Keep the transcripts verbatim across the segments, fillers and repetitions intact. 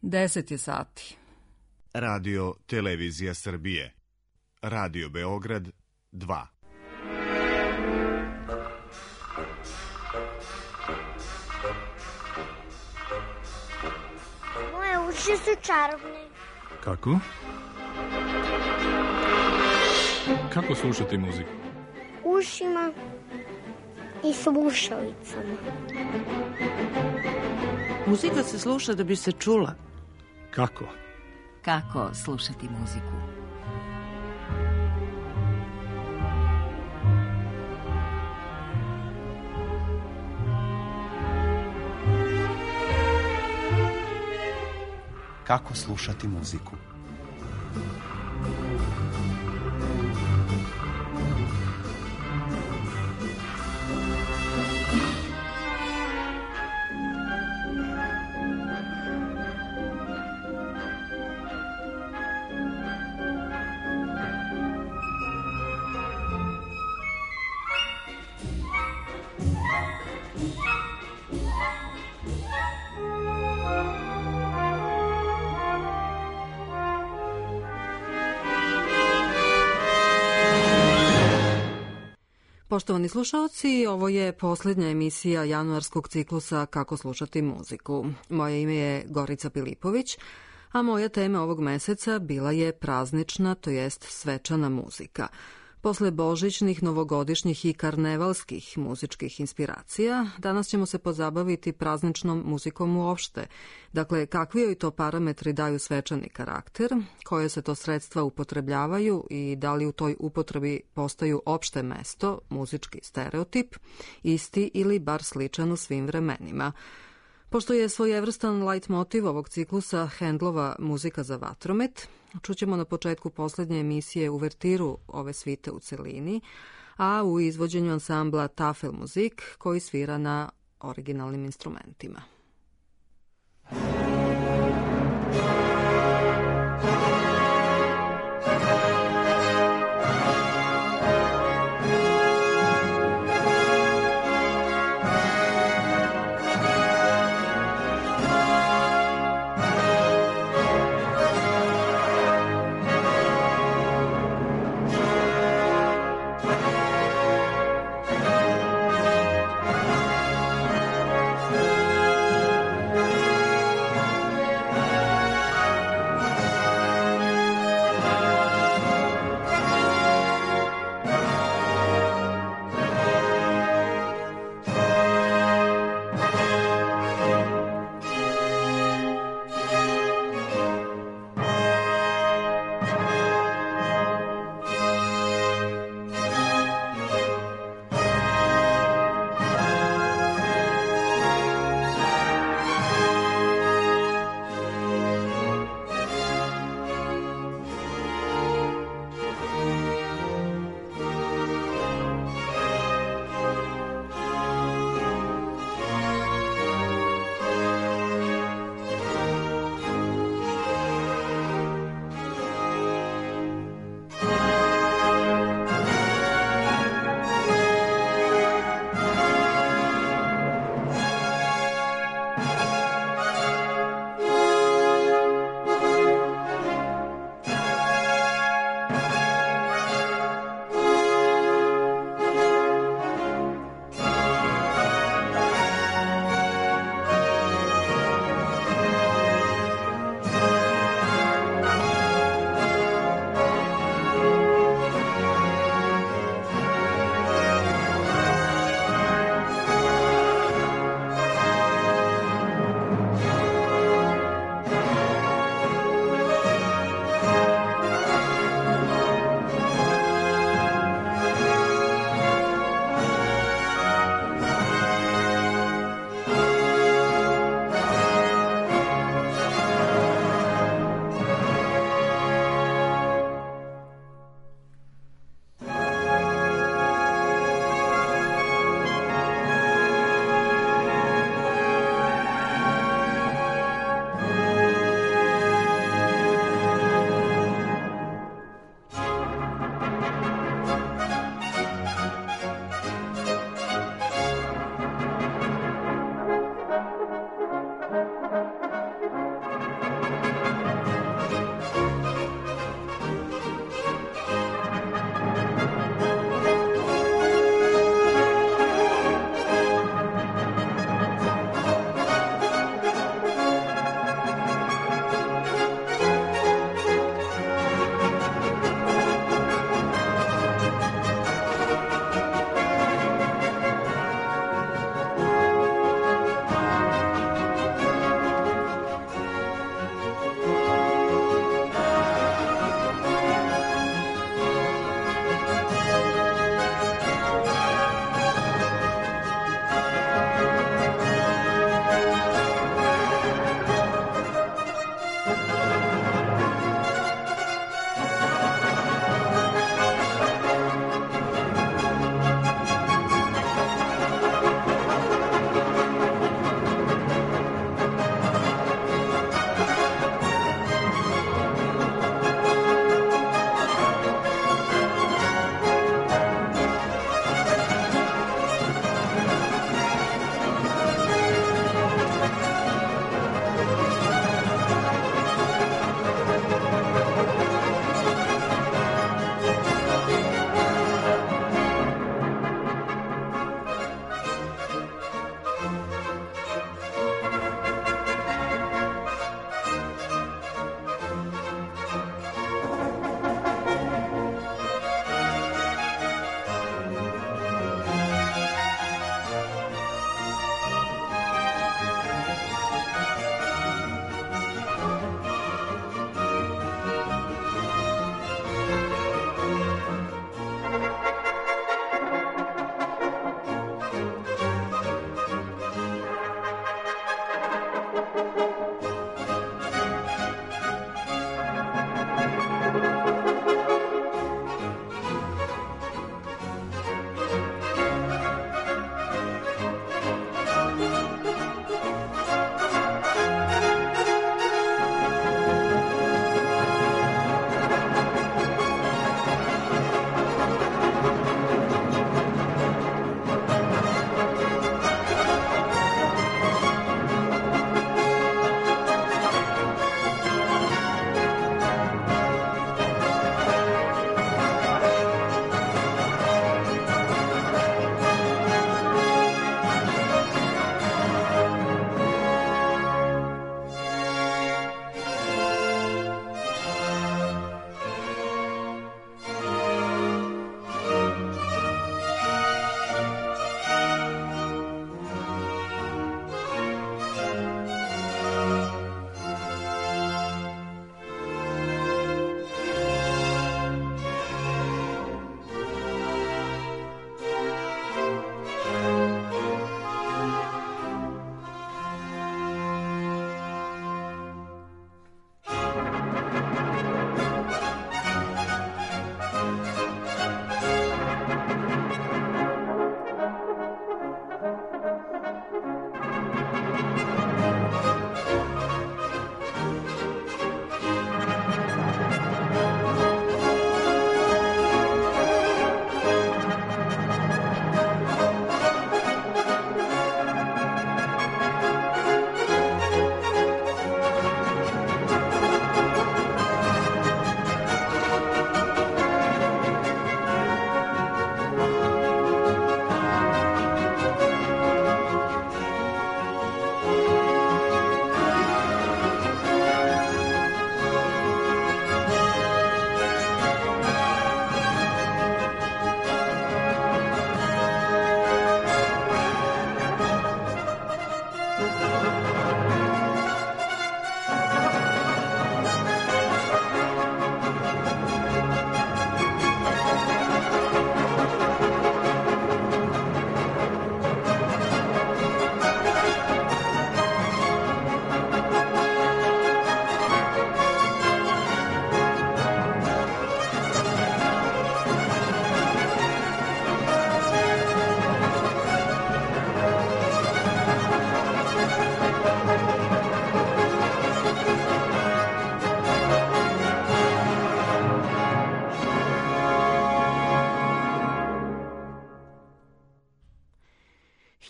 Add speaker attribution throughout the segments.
Speaker 1: deset je sati.
Speaker 2: Radio Televizija Srbije. Radio Beograd dva.
Speaker 3: Moje uši su čarobne.
Speaker 4: Kako? Kako slušati muziku?
Speaker 3: Ušima i slušalicama.
Speaker 5: Muzika se sluša da bi se čula.
Speaker 4: Kako?
Speaker 1: Kako slušati muziku?
Speaker 6: Kako slušati muziku?
Speaker 1: Poštovani slušaoci, ovo je posljednja emisija januarskog ciklusa Kako slušati muziku. Moje ime je Gorica Pilipović, a moja tema ovog meseca bila je praznična, to jest svečana muzika. Posle božićnih, novogodišnjih i karnevalskih muzičkih inspiracija, danas ćemo se pozabaviti prazničnom muzikom uopšte. Dakle, kakvi joj to parametri daju svečani karakter, koje se to sredstva upotrebljavaju i da li u toj upotrebi postaju opšte mesto, muzički stereotip, isti ili bar sličan u svim vremenima. Pošto je svojevrstan light motiv ovog ciklusa Handlova Muzika za vatromet, čućemo na početku posljednje emisije uvertiru ove svite u celini, a u izvođenju ansambla Tafel Muzik koji svira na originalnim instrumentima.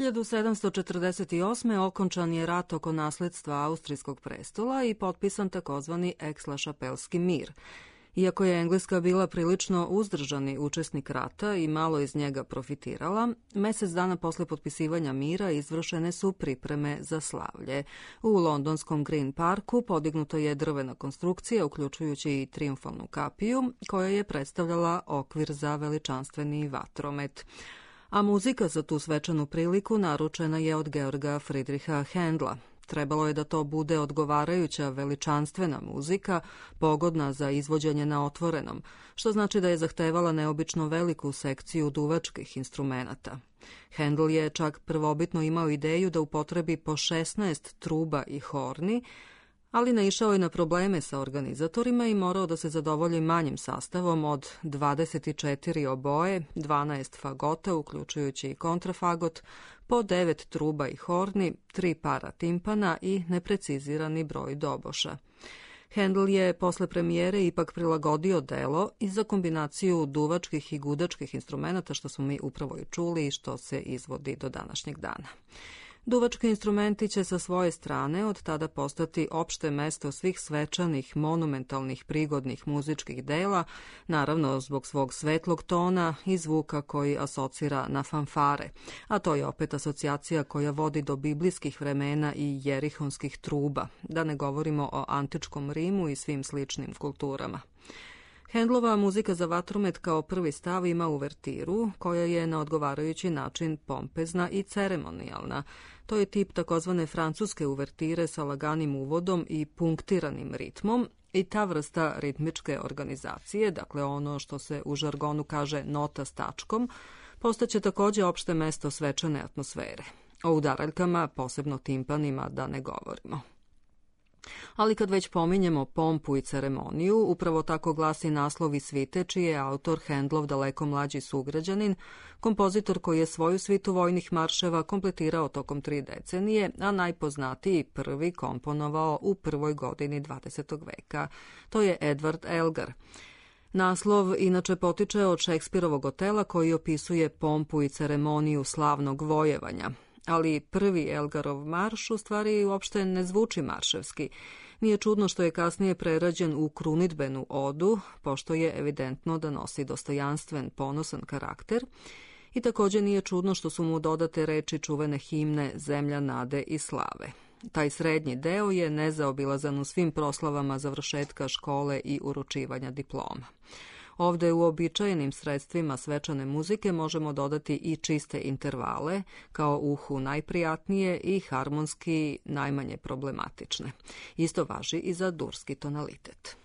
Speaker 1: hiljadu sedamsto četrdeset osme. okončan je rat oko nasledstva austrijskog prestola i potpisan takozvani Aix-la-Chapelleski mir. Iako je Engleska bila prilično uzdržani učesnik rata i malo iz njega profitirala, mesec dana posle potpisivanja mira izvršene su pripreme za slavlje. U londonskom Green Parku podignuta je drvena konstrukcija, uključujući i triumfalnu kapiju, koja je predstavljala okvir za veličanstveni vatromet. A muzika za tu svečanu priliku naručena je od Georga Friedricha Händla. Trebalo je da to bude odgovarajuća veličanstvena muzika, pogodna za izvođenje na otvorenom, što znači da je zahtevala neobično veliku sekciju duvačkih instrumenata. Händel je čak prvobitno imao ideju da upotrebi po šesnaest truba i horni, ali naišao je na probleme sa organizatorima i morao da se zadovolji manjim sastavom od dvadeset četiri oboje, dvanaest fagota, uključujući i kontrafagot, po devet truba i horni, tri para timpana i neprecizirani broj doboša. Händel je posle premijere ipak prilagodio delo i za kombinaciju duvačkih i gudačkih instrumenata, što smo mi upravo i čuli i što se izvodi do današnjeg dana. Duvački instrumenti će sa svoje strane od tada postati opšte mesto svih svečanih, monumentalnih, prigodnih muzičkih dela, naravno zbog svog svetlog tona i zvuka koji asocira na fanfare, a to je opet asocijacija koja vodi do biblijskih vremena i jerihonskih truba, da ne govorimo o antičkom Rimu i svim sličnim kulturama. Händlova muzika za vatromet kao prvi stav ima uvertiru, koja je na odgovarajući način pompezna i ceremonijalna. To je tip takozvane francuske uvertire sa laganim uvodom i punktiranim ritmom i ta vrsta ritmičke organizacije, dakle ono što se u žargonu kaže nota s tačkom, postaće takođe opšte mesto svečane atmosfere. O udaraljkama, posebno timpanima, da ne govorimo. Ali kad već pominjemo pompu i ceremoniju, upravo tako glasi naslov i svite, čiji je autor Händlov daleko mlađi sugrađanin, kompozitor koji je svoju svitu vojnih marševa kompletirao tokom tri decenije, a najpoznatiji prvi komponovao u prvoj godini dvadesetog veka. To je Edward Elgar. Naslov inače potiče od Šekspirovog Otela koji opisuje pompu i ceremoniju slavnog vojevanja. Ali prvi Elgarov marš u stvari uopšte ne zvuči marševski. Nije čudno što je kasnije prerađen u krunidbenu odu, pošto je evidentno da nosi dostojanstven, ponosan karakter, i takođe nije čudno što su mu dodate reči čuvene himne Zemlja nade i slave. Taj srednji deo je nezaobilazan u svim proslavama završetka škole i uručivanja diploma. Ovde u uobičajenim sredstvima svečane muzike možemo dodati i čiste intervale, kao uhu najprijatnije i harmonski najmanje problematične. Isto važi i za durski tonalitet.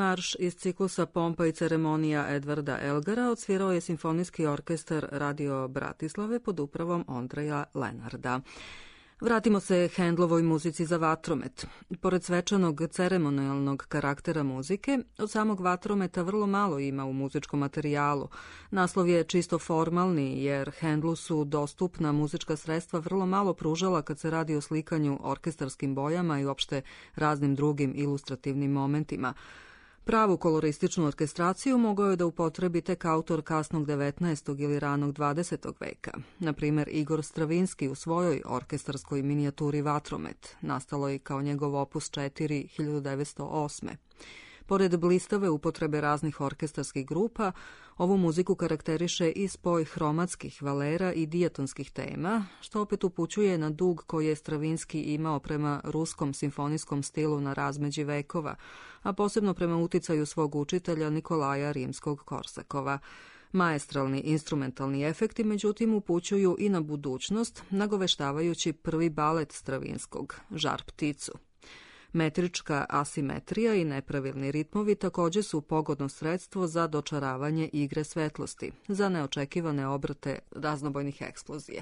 Speaker 1: marš iz ciklusa Pompa i ceremonija Edvarda Elgara odsvirao je Simfonijski orkestar Radio Bratislave pod upravom Ondreja Lenarda. Vratimo se Hendlovoj muzici za vatromet. Pored svečanog ceremonijalnog karaktera muzike, od samog vatrometa vrlo malo ima u muzičkom materijalu. Naslov je čisto formalni, jer Hendlu su dostupna muzička sredstva vrlo malo pružala kad se radi o slikanju orkestarskim bojama i uopšte raznim drugim ilustrativnim momentima. Pravu kolorističnu orkestraciju mogao je da upotrebi tek autor kasnog devetnaestog ili ranog dvadesetog veka. Na primjer, Igor Stravinski u svojoj orkestarskoj minijaturi Vatromet, nastaloj kao njegov opus četiri hiljadu devetsto osme. Pored blistave upotrebe raznih orkestarskih grupa, ovu muziku karakteriše i spoj hromatskih valera i dijatonskih tema, što opet upućuje na dug koji je Stravinski imao prema ruskom simfonijskom stilu na razmeđi vekova, a posebno prema uticaju svog učitelja Nikolaja Rimskog-Korsakova. Maestralni instrumentalni efekti, međutim, upućuju i na budućnost, nagoveštavajući prvi balet Stravinskog, Žar pticu. Metrička asimetrija i nepravilni ritmovi također su pogodno sredstvo za dočaravanje igre svetlosti, za neočekivane obrate raznobojnih eksplozija.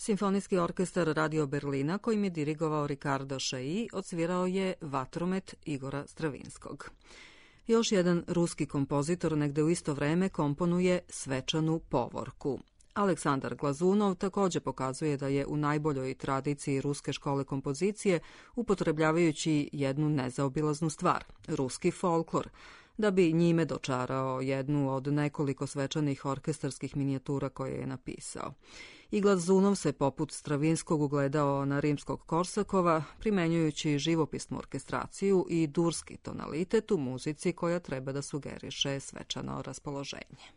Speaker 1: Simfonijski orkestar Radio Berlina, kojim je dirigovao Ricardo Chailly, odsvirao je Vatromet Igora Stravinskog. Još jedan ruski kompozitor negde u isto vreme komponuje Svečanu povorku. Aleksandar Glazunov također pokazuje da je u najboljoj tradiciji ruske škole kompozicije, upotrebljavajući jednu nezaobilaznu stvar, ruski folklor, da bi njime dočarao jednu od nekoliko svečanih orkestarskih minijatura koje je napisao. I Glazunov se poput Stravinskog ugledao na rimskog Korsakova, primenjujući živopisnu orkestraciju i durski tonalitet u muzici koja treba da sugeriše svečano raspoloženje.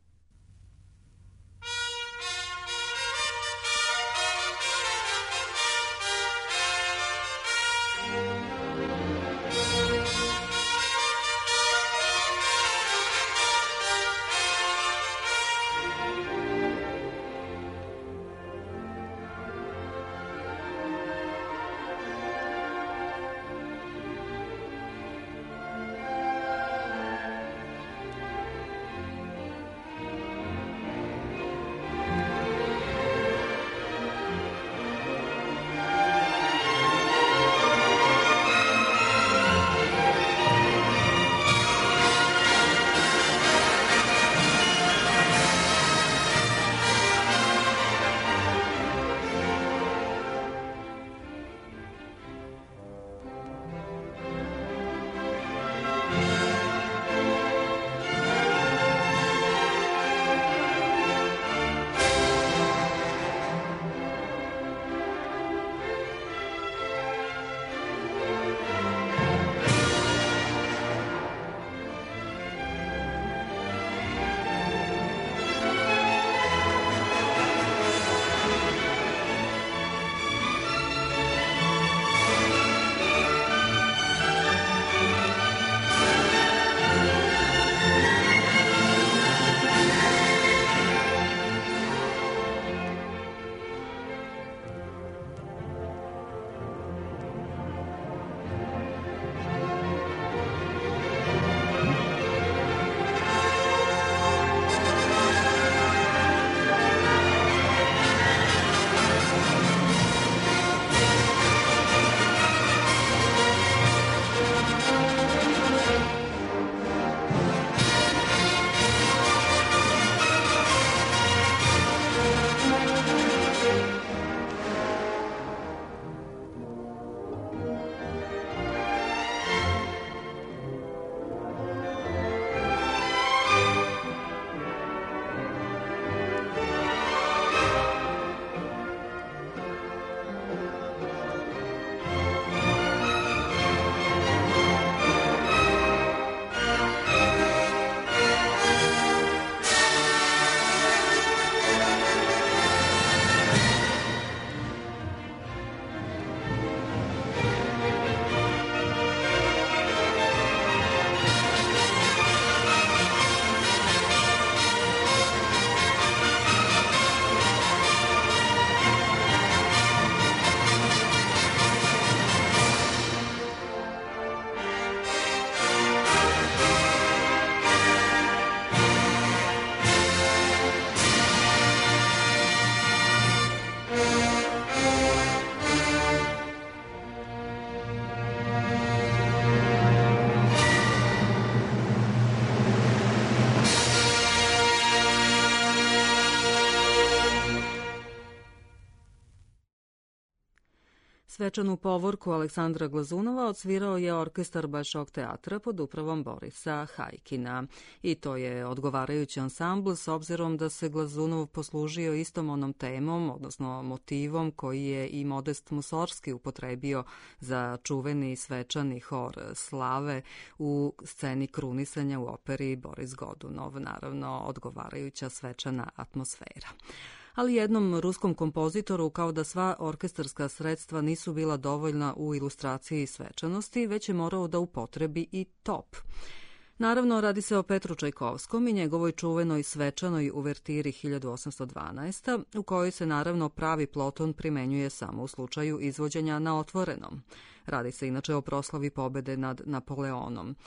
Speaker 1: Svečanu povorku Aleksandra Glazunova odsvirao je orkestar Bolšoj teatra pod upravom Borisa Hajkina. I to je odgovarajući ansambl s obzirom da se Glazunov poslužio istom onom temom, odnosno motivom koji je i Modest Musorski upotrebio za čuveni svečani hor slave u sceni krunisanja u operi Boris Godunov, naravno odgovarajuća svečana atmosfera. Ali jednom ruskom kompozitoru, kao da sva orkestarska sredstva nisu bila dovoljna u ilustraciji svečanosti, već je morao da upotrebi i top. Naravno, radi se o Petru Čajkovskom i njegovoj čuvenoj svečanoj uvertiri hiljadu osamsto dvanaeste. u kojoj se naravno pravi ploton primenjuje samo u slučaju izvođenja na otvorenom. Radi se inače o proslavi pobede nad Napoleonom.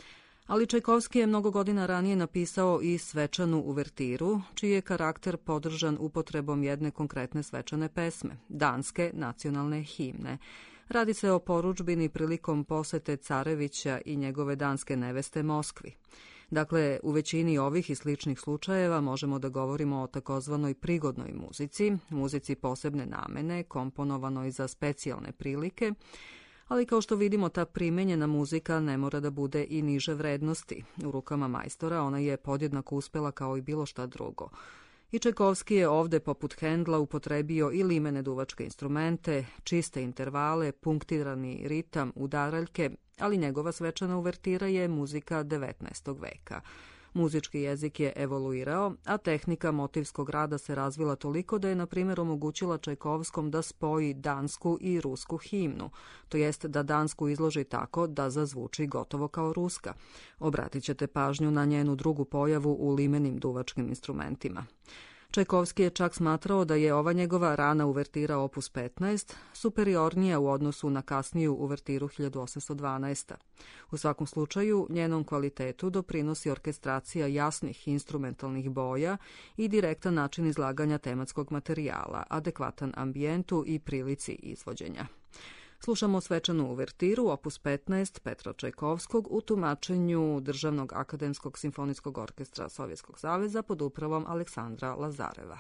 Speaker 1: Ali Čajkovski je mnogo godina ranije napisao i svečanu uvertiru, čiji je karakter podržan upotrebom jedne konkretne svečane pesme, danske nacionalne himne. Radi se o porudžbini prilikom posete carevića i njegove danske neveste Moskvi. Dakle, u većini ovih i sličnih slučajeva možemo da govorimo o takozvanoj prigodnoj muzici, muzici posebne namene, komponovanoj za specijalne prilike, ali kao što vidimo, ta primenjena muzika ne mora da bude i niže vrednosti. U rukama majstora ona je podjednako uspela kao i bilo šta drugo. I Čajkovski je ovde, poput Hendla, upotrebio i limene duvačke instrumente, čiste intervale, punktirani ritam, udaraljke, ali njegova svečana uvertira je muzika devetnaestog veka. Muzički jezik je evoluirao, a tehnika motivskog rada se razvila toliko da je, na primjer, omogućila Čajkovskom da spoji dansku i rusku himnu, to jest da dansku izloži tako da zazvuči gotovo kao ruska. Obratit ćete pažnju na njenu drugu pojavu u limenim duvačkim instrumentima. Čajkovski je čak smatrao da je ova njegova rana uvertira opus petnaest superiornija u odnosu na kasniju uvertiru hiljadu osamsto dvanaeste. U svakom slučaju, njenom kvalitetu doprinosi orkestracija jasnih instrumentalnih boja i direktan način izlaganja tematskog materijala, adekvatan ambijentu i prilici izvođenja. Slušamo svečanu uvertiru, opus petnaest Petra Čajkovskog u tumačenju Državnog akademskog simfonijskog orkestra Sovjetskog saveza pod upravom Aleksandra Lazareva.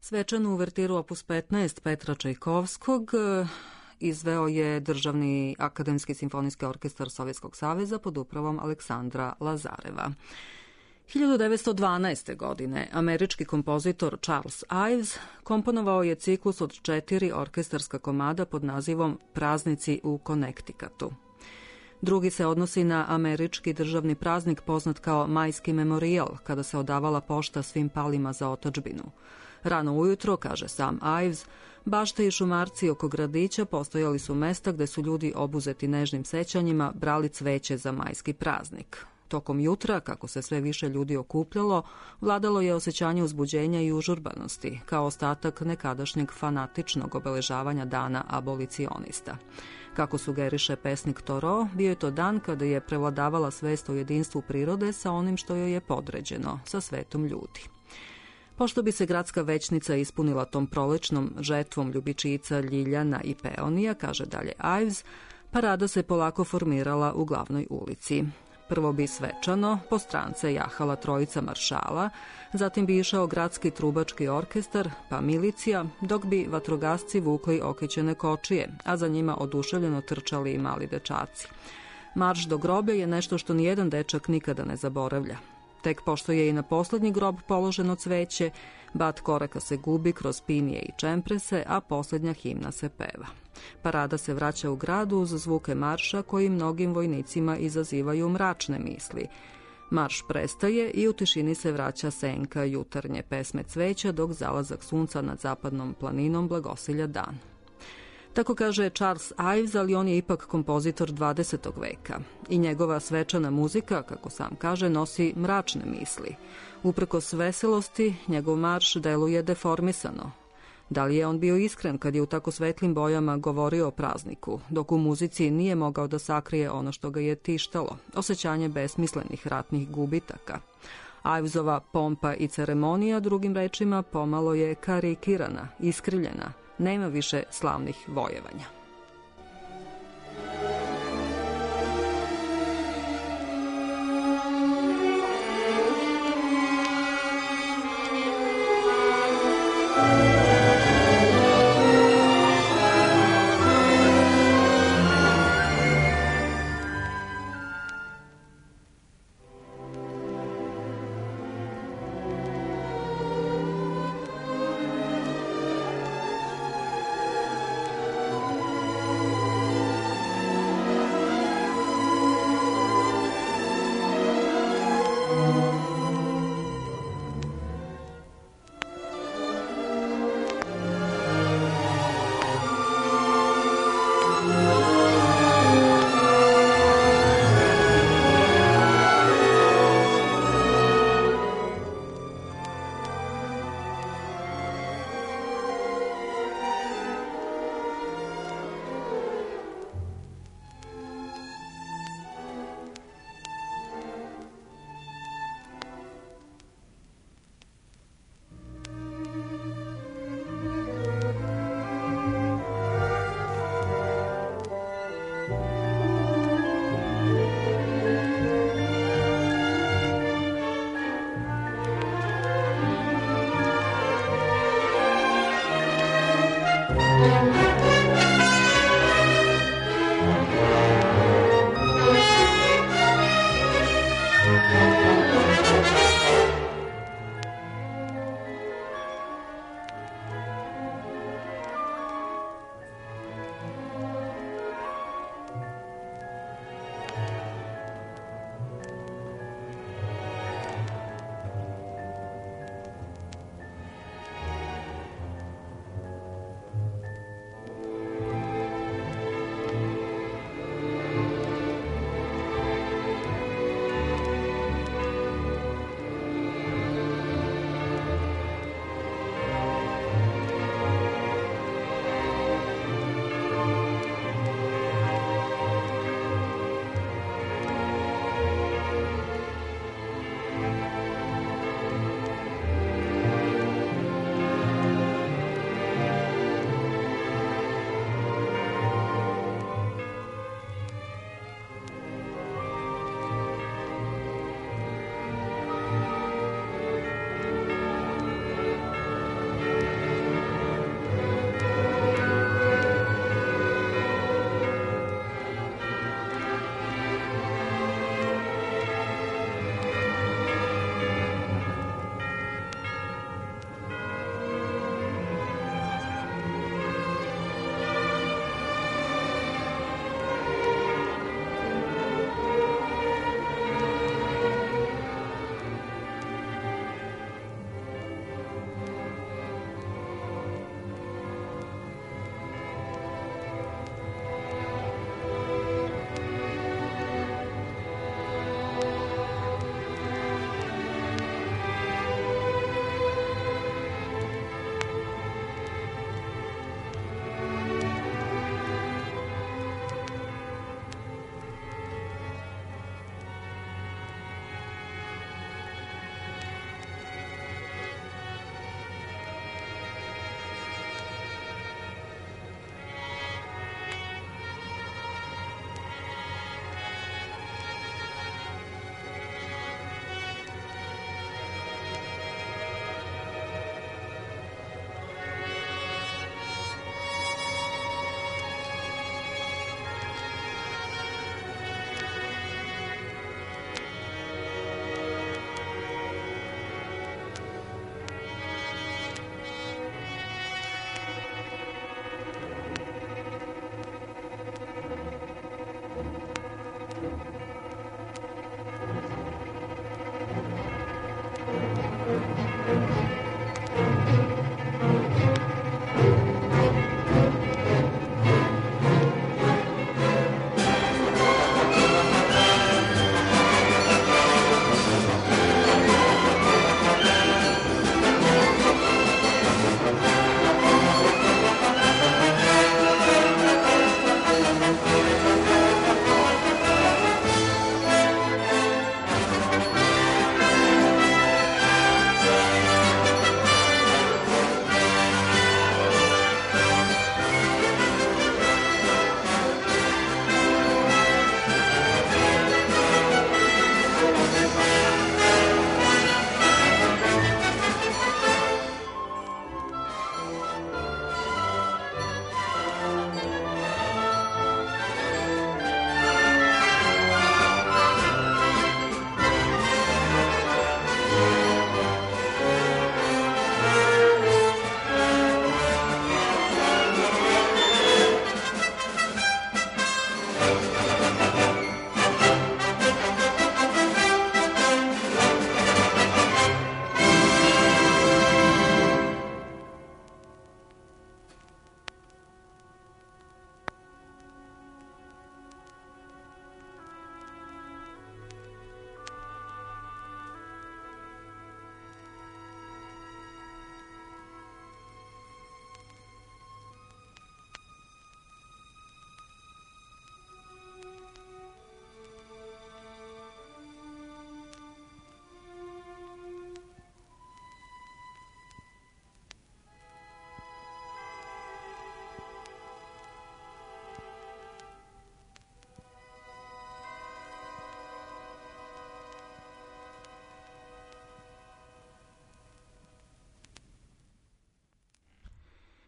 Speaker 1: Svečanu uvertiru opus petnaest Petra Čajkovskog izveo je Državni akademski simfonijski orkestar Sovjetskog saveza pod upravom Aleksandra Lazareva. hiljadu devetsto dvanaeste. godine američki kompozitor Charles Ives komponovao je ciklus od četiri orkestarska komada pod nazivom Praznici u Connecticutu. Drugi se odnosi na američki državni praznik poznat kao Majski memorijal, kada se odavala pošta svim palima za otadžbinu. Rano ujutro, kaže sam Ives, bašte i šumarci oko gradića postojali su mesta gde su ljudi obuzeti nežnim sećanjima brali cveće za majski praznik. Tokom jutra, kako se sve više ljudi okupljalo, vladalo je osjećanje uzbuđenja i užurbanosti, kao ostatak nekadašnjeg fanatičnog obeležavanja dana abolicionista. Kako sugeriše pesnik Thoreau, bio je to dan kada je prevladavala svest o jedinstvu prirode sa onim što joj je podređeno, sa svetom ljudi. Pošto bi se gradska većnica ispunila tom prolećnom žetvom ljubičica, ljiljana i peonija, kaže dalje Ives, parada se polako formirala u glavnoj ulici. Prvo bi svečano po strance jahala trojica maršala, zatim bi išao gradski trubački orkestar, pa milicija, dok bi vatrogasci vukli okićene kočije, a za njima oduševljeno trčali i mali dečaci. Marš do groblja je nešto što nijedan dečak nikada ne zaboravlja. Tek pošto je i na poslednji grob položeno cveće, bat koraka se gubi kroz pinije i čemprese, a poslednja himna se peva. Parada se vraća u gradu uz zvuke marša koji mnogim vojnicima izazivaju mračne misli. Marš prestaje i u tišini se vraća senka jutarnje pesme cveća dok zalazak sunca nad zapadnom planinom blagosilja dan. Tako kaže Charles Ives, ali on je ipak kompozitor dvadesetog veka i njegova svečana muzika, kako sam kaže, nosi mračne misli. Uprkos veselosti, njegov marš deluje deformisano. Da li je on bio iskren kad je u tako svetlim bojama govorio o prazniku, dok u muzici nije mogao da sakrije ono što ga je tištalo, osjećanje besmislenih ratnih gubitaka. Ivesova pompa i ceremonija, drugim rečima, pomalo je karikirana, iskrivljena, nema više slavnih vojevanja.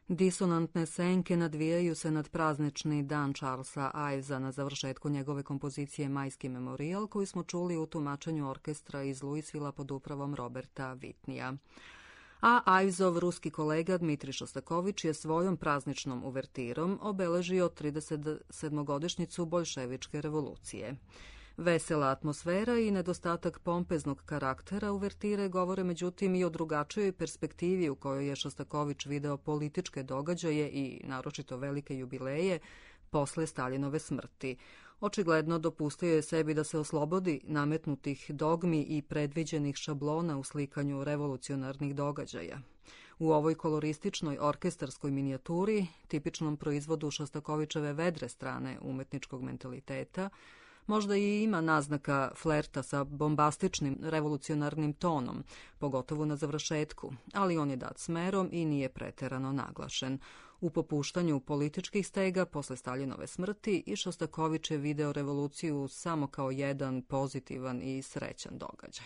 Speaker 1: Disonantne senke nadvijaju se nad praznični dan Charlesa Ivesa na završetku njegove kompozicije Majski memorijal, koju smo čuli u tumačenju orkestra iz Louisvilla pod upravom Roberta Whitneya. A Ivesov ruski kolega Dmitrij Šostakovič je svojom prazničnom uvertirom obeležio trideset sedmogodišnjicu boljševičke revolucije. Vesela atmosfera i nedostatak pompeznog karaktera uvertire govore međutim i o drugačijoj perspektivi u kojoj je Šostakovič video političke događaje i naročito velike jubileje posle Staljinove smrti. Očigledno dopustio je sebi da se oslobodi nametnutih dogmi i predviđenih šablona u slikanju revolucionarnih događaja. U ovoj kolorističnoj orkestarskoj minijaturi, tipičnom proizvodu Šostakovičeve vedre strane umetničkog mentaliteta, možda i ima naznaka flerta sa bombastičnim revolucionarnim tonom, pogotovo na završetku, ali on je dat smerom i nije preterano naglašen. U popuštanju političkih stega posle Staljinove smrti i Šostaković je video revoluciju samo kao jedan pozitivan i srećan događaj.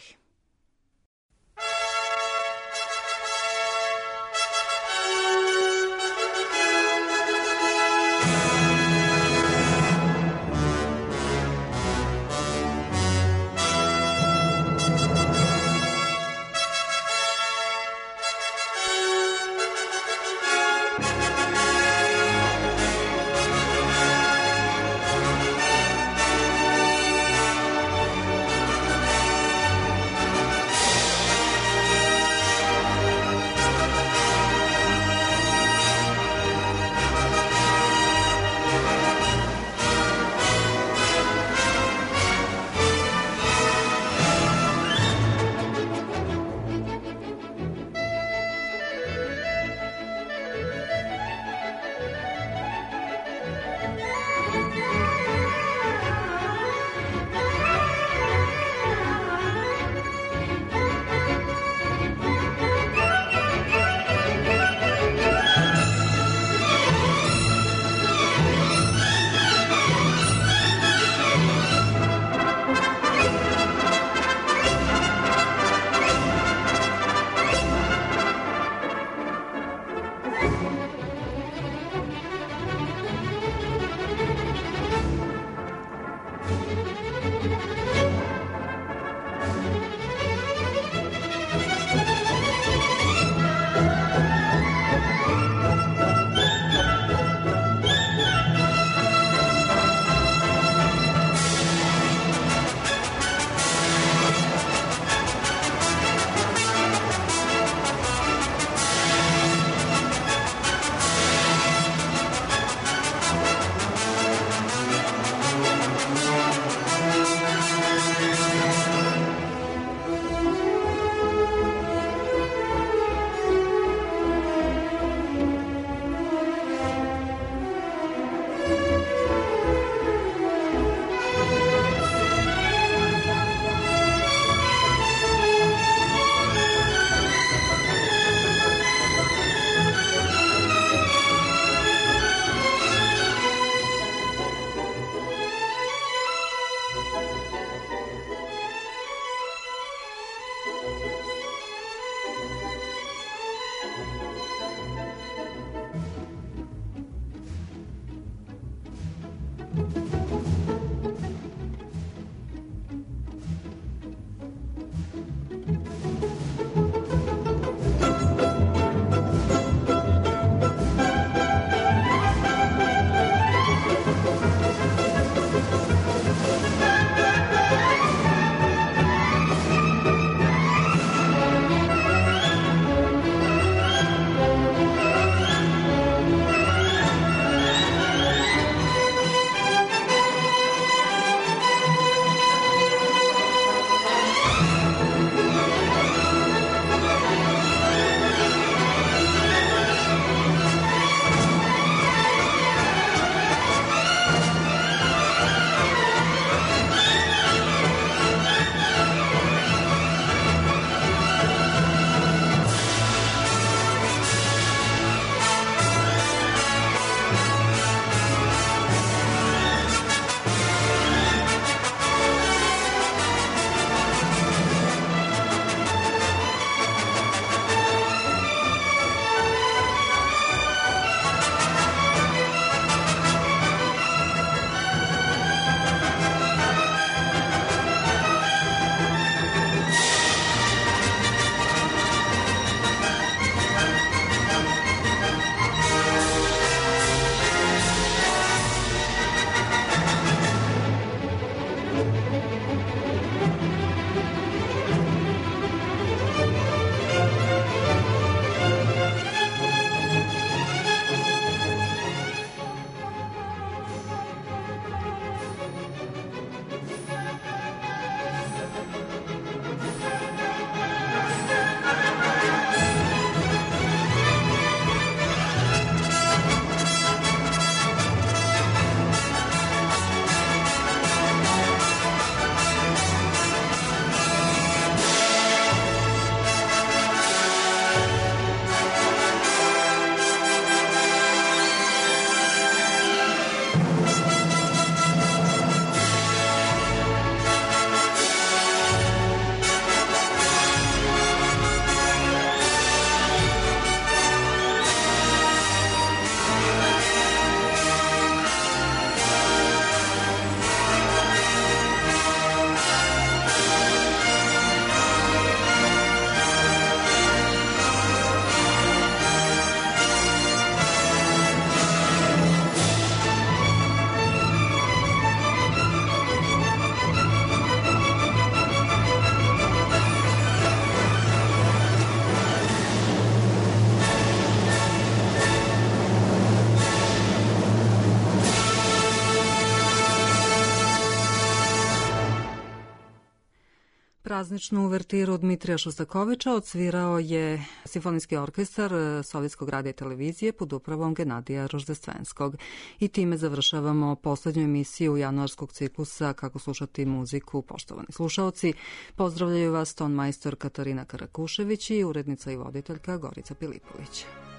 Speaker 1: Prazničnu uvertiru Dmitrija Šostakovića odsvirao je Simfonijski orkestar Sovjetskog radija i televizije pod upravom Genadija Roždestvenskog. I time završavamo poslednju emisiju januarskog ciklusa Kako slušati muziku. Poštovani slušaoci, pozdravljaju vas ton majstor Katarina Karakušević i urednica i voditeljka Gorica Pilipović.